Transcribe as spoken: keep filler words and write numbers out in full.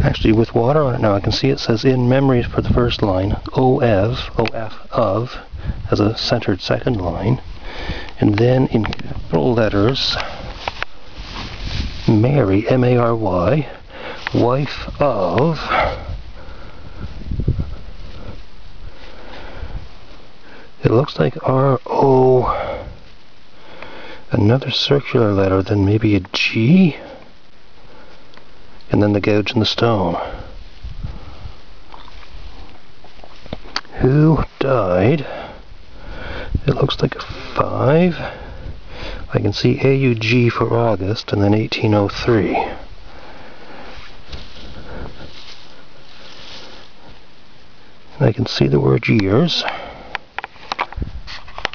Actually, with water on it now, I can see it says in memory for the first line, O F, O F of, as a centered second line. And then in capital letters, Mary, M A R Y, wife of, it looks like R O, another circular letter, then maybe a G, and then the gouge in the stone. Who died? It looks like a five. I can see A U G for August, and then eighteen oh three. And I can see the word years.